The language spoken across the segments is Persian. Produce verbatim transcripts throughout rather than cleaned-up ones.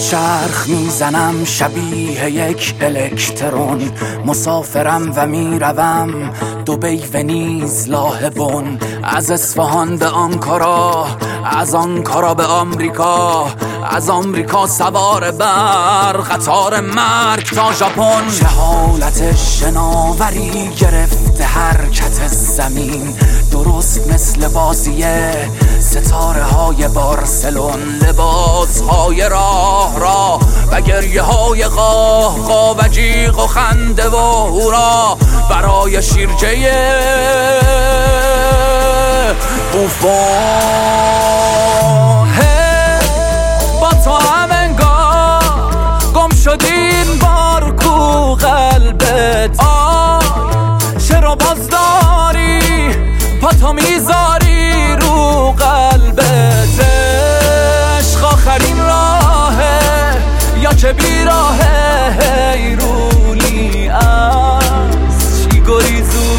چرخ میزنم شبیه یک الکترون، مسافرم و میروم دبی ونیز لاهبون، از اصفهان به آنکارا، از آنکارا به آمریکا، از آمریکا سوار بر قطار مرگ تا ژاپن. چه حالت شناوری گرفته حرکت زمین، درست مثل بازی ستاره های بارسلون. لباس های راه را و گریه های قاه قاه و جیغ و خنده و هورا برای شیرجه بوفون. با تو هم انگار گم شدین بار کو قلبت، آی چرا باز داری پا تو میذاری رو قلبت؟ عشق آخرین راهه یا که بیراهه؟ حیرونی از چی گریزونی؟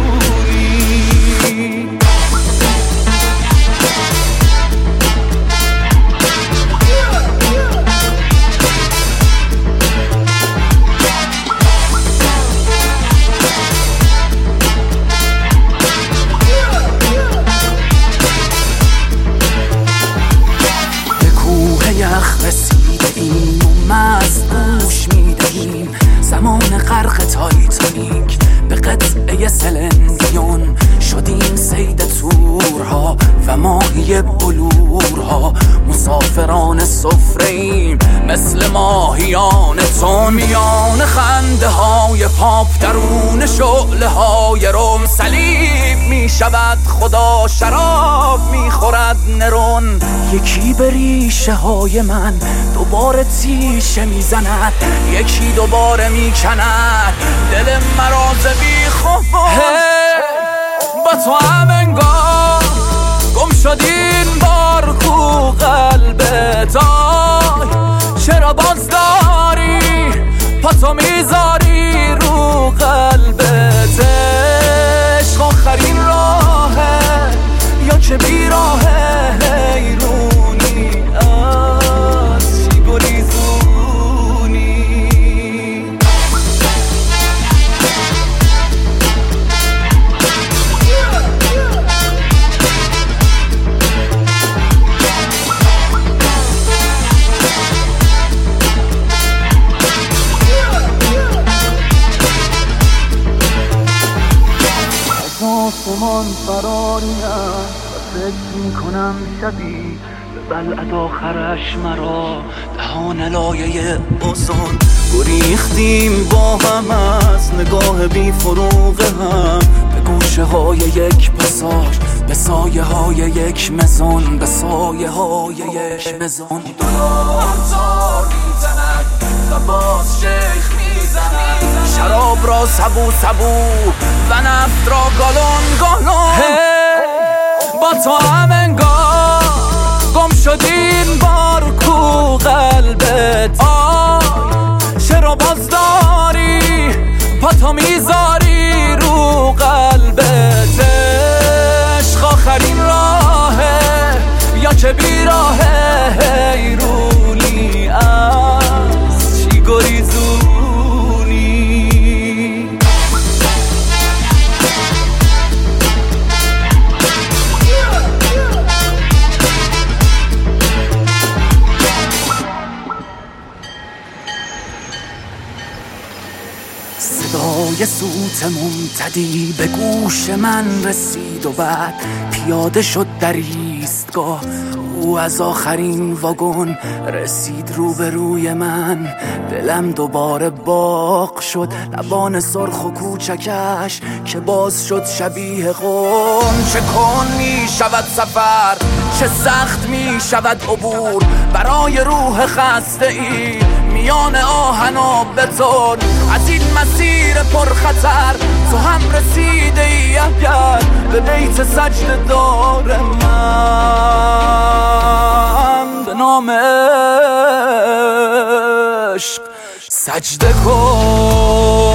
یخ رسیده ایم و مست گوش میدهیم زمان غرق تایتانیک به قطعه سلندیون. شدیم صید تورها و ماهی بلورها، مسافران سفره ایم مثل ماهیان تون. میان خنده های پاپ درون شعله های روم صلیب می شود خدا، شراب می خورد نرون. یکی به ریشه های من دوباره تیشه می زند، یکی دوباره می کند دل مراز بی خوب. با تو هم انگار گم شدین بار کو قلبت، آی چرا باز داری پا تو میذاری رو قلبت؟ عشق آخرین راهه یا چه بیراهه؟ حیرونی از چی گریزونی؟ آسمان فراریم و فکر میکنم شبی به بلعد آخرش مرا دهان لایه اوزون. گریختیم با هم از نگاه بی فروغ هم به گوشه های یک پاساژ، به سایه های یک مزون، به سایه های یک مزون. دلار زار میزند و باز شیخ میزند، شراب را سبو سبو و نفت را گالون گالون. با تو هم انگار گم شدین بار کو قلبت، آی چرا باز داری پا تو میذاری رو قلبت؟ عشق آخرین راهه یا که بیراهه؟ حیرونی از چی گریزونی؟ صدای سوت ممتدی به گوش من رسید و بعد پیاده شد در ایستگاه. او از آخرین واگن رسید روبروی من، دلم دوباره باغ شد. لبان سرخ و کوچکش که باز شد شبیه قم. چه کن می شود سفر، چه سخت می شود عبور برای روح خسته ای میان آهن و بتون. از این مسیر پرخطر تو هم رسیده ای اگر به بیت سجده دار من به نام عشق سجده کن.